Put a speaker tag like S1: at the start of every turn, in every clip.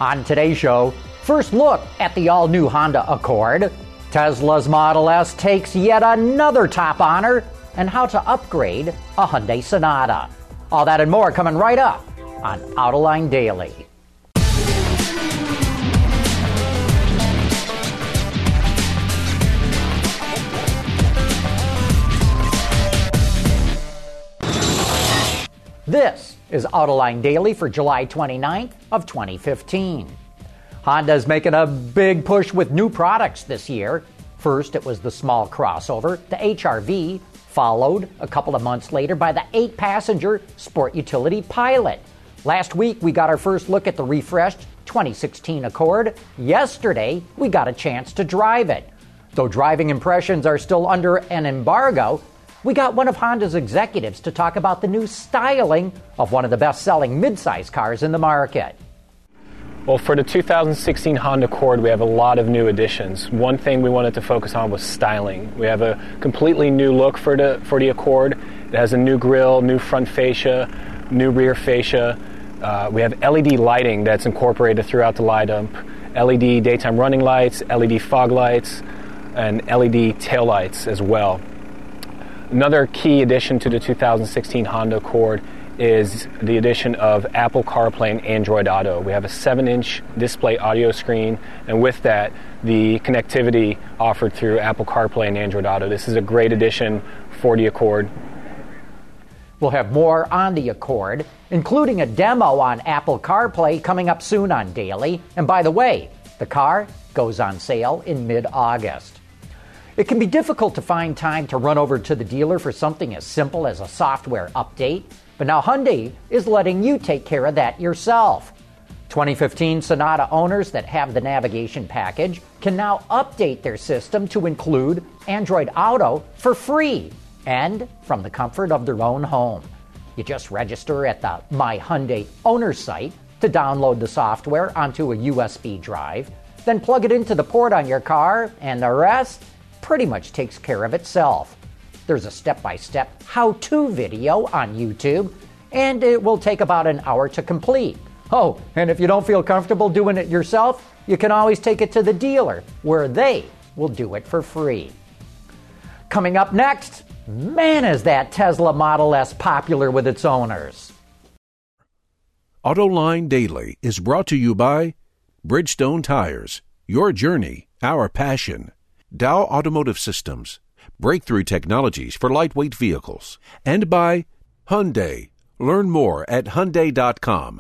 S1: On today's show, first look at the all-new Honda Accord, Tesla's Model S takes yet another top honor, and how to upgrade a Hyundai Sonata. All that and more coming right up on Autoline Daily. This is Autoline Daily for July 29th of 2015. Honda's making a big push with new products this year. First, it was the small crossover, the HR-V, followed a couple of months later by the 8-passenger Sport Utility Pilot. Last week, we got our first look at the refreshed 2016 Accord. Yesterday, we got a chance to drive it. Though driving impressions are still under an embargo, we got one of Honda's executives to talk about the new styling of one of the best-selling midsize cars in the market.
S2: Well, for the 2016 Honda Accord, we have a lot of new additions. One thing we wanted to focus on was styling. We have a completely new look for the Accord. It has a new grille, new front fascia, new rear fascia. We have LED lighting that's incorporated throughout the lineup, LED daytime running lights, LED fog lights, and LED tail lights as well. Another key addition to the 2016 Honda Accord is the addition of Apple CarPlay and Android Auto. We have a 7-inch display audio screen, and with that, the connectivity offered through Apple CarPlay and Android Auto. This is a great addition for the Accord.
S1: We'll have more on the Accord, including a demo on Apple CarPlay coming up soon on Daily. And by the way, the car goes on sale in mid-August. It can be difficult to find time to run over to the dealer for something as simple as a software update, but now Hyundai is letting you take care of that yourself. 2015 Sonata owners that have the navigation package can now update their system to include Android Auto for free and from the comfort of their own home. You just register at the My Hyundai owner site to download the software onto a USB drive, then plug it into the port on your car, and the rest pretty much takes care of itself. There's a step-by-step how-to video on YouTube, and it will take about an hour to complete. Oh, and if you don't feel comfortable doing it yourself, you can always take it to the dealer, where they will do it for free. Coming up next, man, is that Tesla Model S popular with its owners.
S3: Autoline Daily is brought to you by Bridgestone Tires, your journey, our passion. Dow Automotive Systems, breakthrough technologies for lightweight vehicles. And by Hyundai. Learn more at Hyundai.com.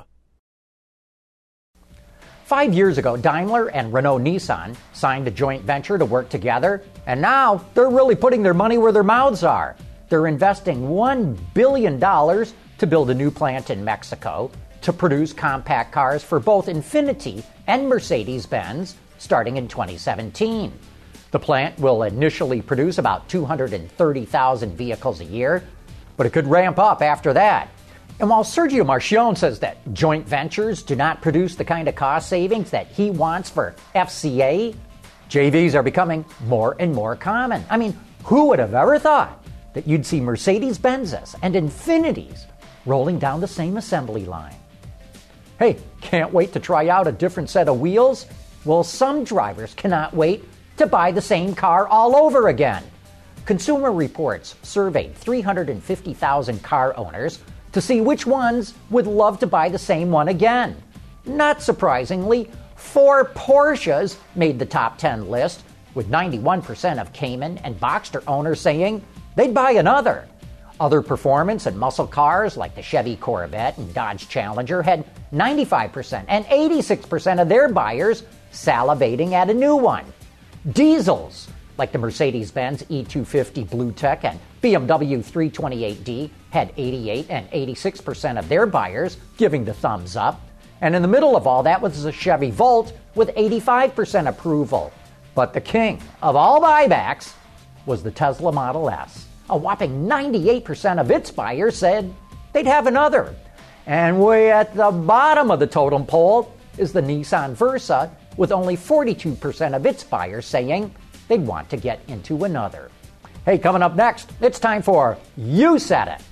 S1: 5 years ago, Daimler and Renault-Nissan signed a joint venture to work together, and now they're really putting their money where their mouths are. They're investing $1 billion to build a new plant in Mexico to produce compact cars for both Infiniti and Mercedes-Benz starting in 2017. The plant will initially produce about 230,000 vehicles a year, but it could ramp up after that. And while Sergio Marchionne says that joint ventures do not produce the kind of cost savings that he wants for FCA, JVs are becoming more and more common. I mean, who would have ever thought that you'd see Mercedes-Benzes and Infinitis rolling down the same assembly line? Hey, can't wait to try out a different set of wheels? Well, some drivers cannot wait to buy the same car all over again. Consumer Reports surveyed 350,000 car owners to see which ones would love to buy the same one again. Not surprisingly, 4 Porsches made the top 10 list, with 91% of Cayman and Boxster owners saying they'd buy another. Other performance and muscle cars like the Chevy Corvette and Dodge Challenger had 95% and 86% of their buyers salivating at a new one. Diesels, like the Mercedes-Benz E250 BlueTech and BMW 328D, had 88 and 86% of their buyers giving the thumbs up. And in the middle of all that was the Chevy Volt with 85% approval. But the king of all buybacks was the Tesla Model S. A whopping 98% of its buyers said they'd have another. And way at the bottom of the totem pole is the Nissan Versa, with only 42% of its buyers saying they'd want to get into another. Hey, coming up next, it's time for You Said It.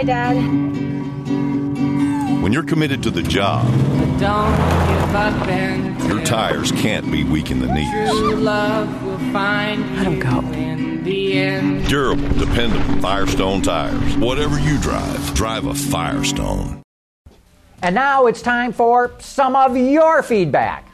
S4: Bye, Dad.
S5: When you're committed to the job,
S6: But don't give up and
S5: your tires can't be weak in the knees.
S6: true love will find
S4: Let him go.
S6: in the end.
S5: Durable, dependable Firestone tires. Whatever you drive, drive a Firestone.
S1: And now it's time for some of your feedback.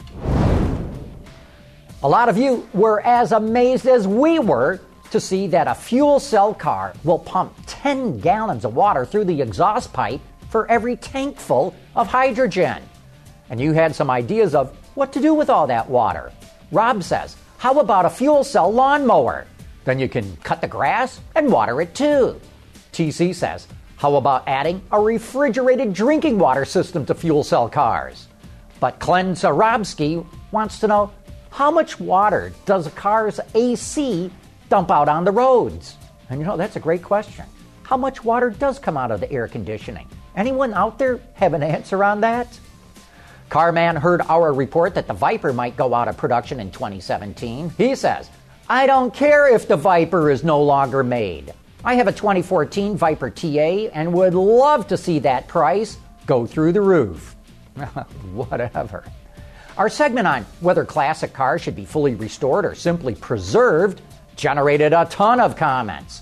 S1: A lot of you were as amazed as we were to see that a fuel cell car will pump 10 gallons of water through the exhaust pipe for every tank full of hydrogen. And you had some ideas of what to do with all that water. Rob says, how about a fuel cell lawnmower? Then you can cut the grass and water it too. TC says, how about adding a refrigerated drinking water system to fuel cell cars? But Glenn Zarobsky wants to know, how much water does a car's AC dump out on the roads? And that's a great question. How much water does come out of the air conditioning? Anyone out there have an answer on that? Carman heard our report that the Viper might go out of production in 2017. He says, I don't care if the Viper is no longer made. I have a 2014 Viper TA and would love to see that price go through the roof. Whatever. Our segment on whether classic cars should be fully restored or simply preserved generated a ton of comments.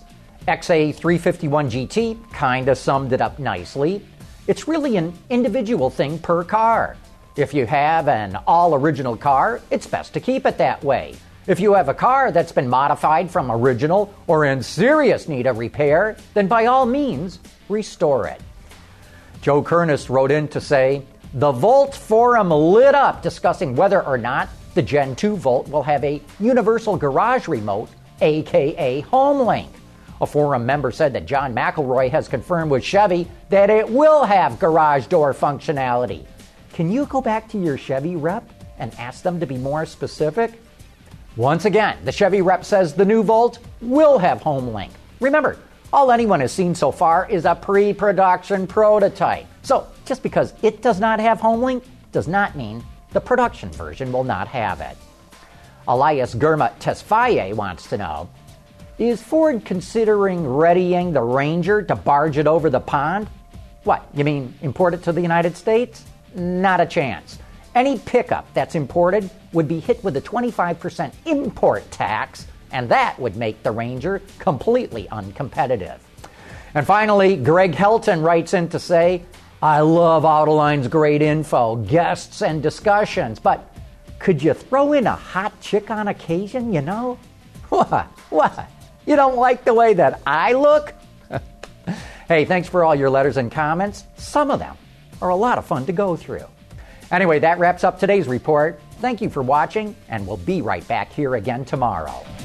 S1: XA351 GT kinda summed it up nicely. It's really an individual thing per car. If you have an all-original car, it's best to keep it that way. If you have a car that's been modified from original or in serious need of repair, then by all means, restore it. Joe Kernest wrote in to say, the Volt forum lit up discussing whether or not the Gen 2 Volt will have a universal garage remote, aka HomeLink. A forum member said that John McElroy has confirmed with Chevy that it will have garage door functionality. Can you go back to your Chevy rep and ask them to be more specific? Once again, the Chevy rep says the new Volt will have HomeLink. Remember, all anyone has seen so far is a pre-production prototype. So just because it does not have HomeLink does not mean the production version will not have it. Elias Gurmat Tesfaye wants to know, is Ford considering readying the Ranger to barge it over the pond? What, you mean import it to the United States? Not a chance. Any pickup that's imported would be hit with a 25% import tax, and that would make the Ranger completely uncompetitive. And finally, Greg Helton writes in to say, I love Autoline's great info, guests, and discussions, but could you throw in a hot chick on occasion, What? You don't like the way that I look? Hey, thanks for all your letters and comments. Some of them are a lot of fun to go through. Anyway, that wraps up today's report. Thank you for watching, and we'll be right back here again tomorrow.